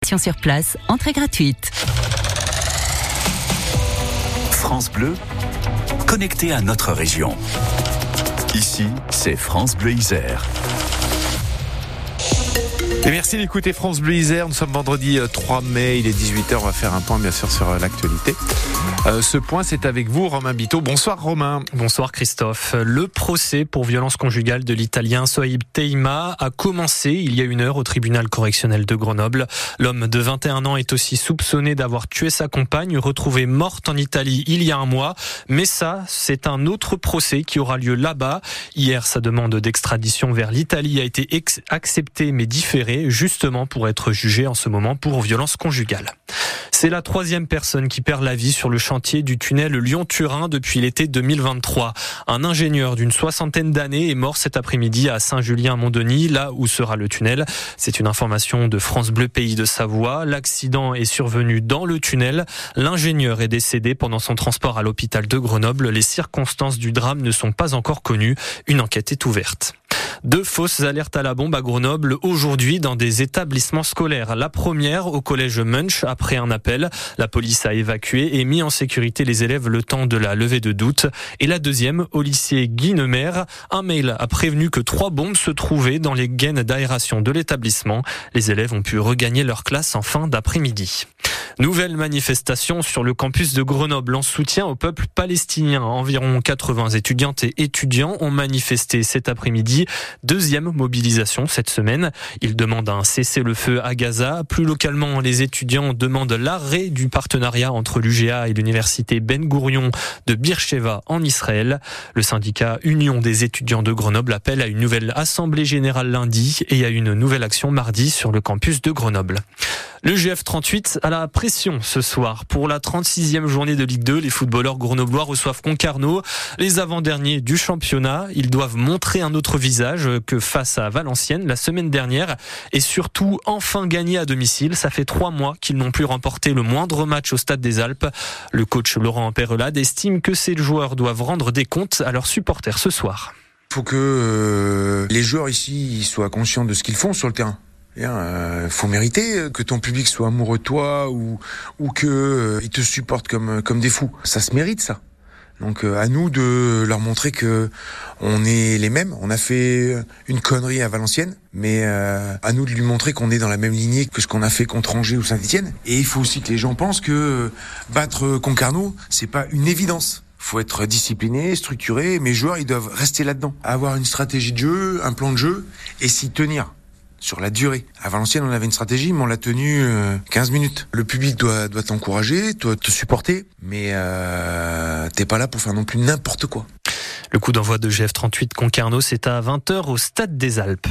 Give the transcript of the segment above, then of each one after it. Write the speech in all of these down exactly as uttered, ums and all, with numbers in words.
Réservation sur place, entrée gratuite. France Bleu, connecté à notre région. Ici, c'est France Bleu Isère. Et merci d'écouter France Bleu Isère. Nous sommes vendredi trois mai, il est dix-huit heures. On va faire un point bien sûr sur l'actualité. Euh, ce point, c'est avec vous, Romain Biteau. Bonsoir Romain. Bonsoir Christophe. Le procès pour violence conjugale de l'Italien Sohaib Teima a commencé il y a une heure au tribunal correctionnel de Grenoble. L'homme de vingt et un ans est aussi soupçonné d'avoir tué sa compagne, retrouvée morte en Italie il y a un mois. Mais ça, c'est un autre procès qui aura lieu là-bas. Hier, sa demande d'extradition vers l'Italie a été ex- acceptée mais différée, justement pour être jugé en ce moment pour violence conjugale. C'est la troisième personne qui perd la vie sur le chantier du tunnel Lyon-Turin depuis l'été deux mille vingt-trois. Un ingénieur d'une soixantaine d'années est mort cet après-midi à Saint-Julien-Mont-Denis, là où sera le tunnel. C'est une information de France Bleu Pays de Savoie. L'accident est survenu dans le tunnel. L'ingénieur est décédé pendant son transport à l'hôpital de Grenoble. Les circonstances du drame ne sont pas encore connues. Une enquête est ouverte. Deux fausses alertes à la bombe à Grenoble aujourd'hui dans des établissements scolaires. La première au collège Munch après un appel. La police a évacué et mis en sécurité les élèves le temps de la levée de doute. Et la deuxième au lycée Guinemer. Un mail a prévenu que trois bombes se trouvaient dans les gaines d'aération de l'établissement. Les élèves ont pu regagner leur classe en fin d'après-midi. Nouvelle manifestation sur le campus de Grenoble en soutien au peuple palestinien. Environ quatre-vingts étudiantes et étudiants ont manifesté cet après-midi. Deuxième mobilisation cette semaine. Ils demandent un cessez-le-feu à Gaza. Plus localement, les étudiants demandent l'arrêt du partenariat entre l'U G A et l'université Ben Gourion de Beersheva en Israël. Le syndicat Union des étudiants de Grenoble appelle à une nouvelle assemblée générale lundi et à une nouvelle action mardi sur le campus de Grenoble. Le G F trente-huit a la pression ce soir. Pour la trente-sixième journée de Ligue deux, les footballeurs grenoblois reçoivent Concarneau. Les avant-derniers du championnat, ils doivent montrer un autre visage que face à Valenciennes la semaine dernière et surtout enfin gagner à domicile. Ça fait trois mois qu'ils n'ont plus remporté le moindre match au Stade des Alpes. Le coach Laurent Perelade estime que ces joueurs doivent rendre des comptes à leurs supporters ce soir. Il faut que euh, les joueurs ici soient conscients de ce qu'ils font sur le terrain. Il euh, faut mériter que ton public soit amoureux de toi ou ou que euh, ils te supportent comme comme des fous. Ça se mérite ça. Donc euh, à nous de leur montrer que on est les mêmes. On a fait une connerie à Valenciennes, mais euh, à nous de lui montrer qu'on est dans la même lignée que ce qu'on a fait contre Angers ou Saint-Étienne. Et il faut aussi que les gens pensent que battre Concarneau, c'est pas une évidence. Faut être discipliné, structuré. Mes joueurs, ils doivent rester là-dedans, avoir une stratégie de jeu, un plan de jeu et s'y tenir. Sur la durée. À Valenciennes, on avait une stratégie, mais on l'a tenue euh, quinze minutes. Le public doit, doit t'encourager, doit te supporter, mais euh, t'es pas là pour faire non plus n'importe quoi. Le coup d'envoi de G F trente-huit Concarneau, c'est à vingt heures au Stade des Alpes.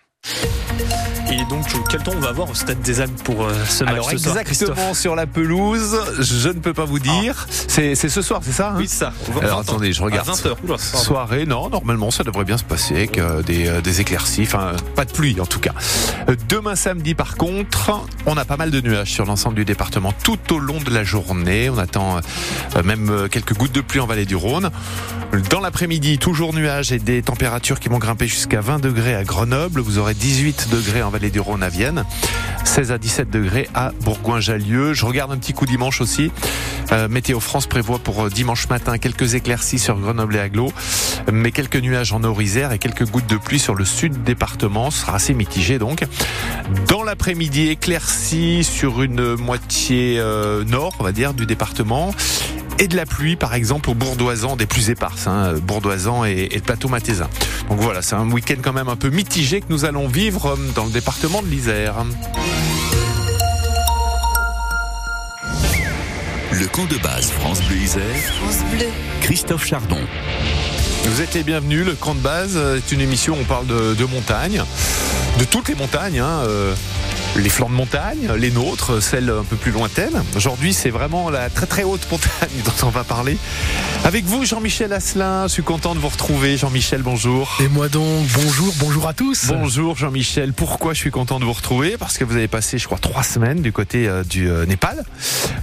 Et donc, quel temps on va avoir au Stade des Alpes pour euh, ce match? Alors ce soir, exactement sur la pelouse, je ne peux pas vous dire. Ah. C'est, c'est ce soir, c'est ça hein? Oui, ça. Alors attendez, je regarde. À vingt heures. Oula, soirée, non, normalement ça devrait bien se passer avec euh, des, euh, des éclaircies, enfin pas de pluie en tout cas. Euh, demain samedi par contre, on a pas mal de nuages sur l'ensemble du département tout au long de la journée. On attend euh, même euh, quelques gouttes de pluie en vallée du Rhône. Dans l'après-midi, toujours nuages et des températures qui vont grimper jusqu'à vingt degrés à Grenoble. Vous aurez dix-huit degrés en vallée du Rhône à Vienne, seize à dix-sept degrés à Bourgoin-Jallieu. Je regarde un petit coup dimanche aussi. Euh, Météo France prévoit pour dimanche matin quelques éclaircies sur Grenoble et Aglo, mais quelques nuages en Nord-Isère et quelques gouttes de pluie sur le sud du département. Ce sera assez mitigé donc. Dans l'après-midi, éclaircies sur une moitié euh, nord, on va dire, du département. Et de la pluie, par exemple, au Bourdoisan, des plus éparses, hein, Bourdoisan et, et le plateau Mathésin. Donc voilà, c'est un week-end quand même un peu mitigé que nous allons vivre dans le département de l'Isère. Le camp de base France Bleu Isère, France Bleu, Christophe Chardon. Vous êtes les bienvenus. Le camp de base est une émission où on parle de, de montagne, de toutes les montagnes, hein, euh, les flancs de montagne, les nôtres, celles un peu plus lointaines. Aujourd'hui, c'est vraiment la très très haute montagne dont on va parler. Avec vous, Jean-Michel Asselin, je suis content de vous retrouver. Jean-Michel, bonjour. Et moi donc, bonjour, bonjour à tous. Bonjour Jean-Michel, pourquoi je suis content de vous retrouver? Parce que vous avez passé, je crois, trois semaines du côté euh, du euh, Népal.